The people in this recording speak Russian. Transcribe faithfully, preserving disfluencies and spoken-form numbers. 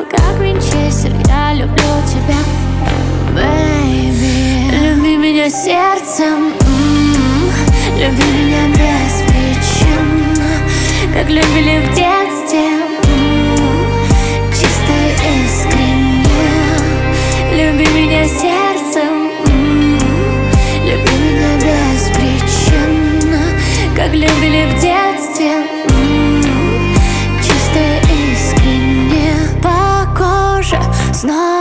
как Винчестер, я люблю тебя, baby. Люби меня сердцем, м-м, люби меня без причин, как любили в детстве, м-м, чисто и искренне. Люби меня сердцем, м-м, люби меня без причин, как любили в детстве, м-м, чисто и искренне. По коже снова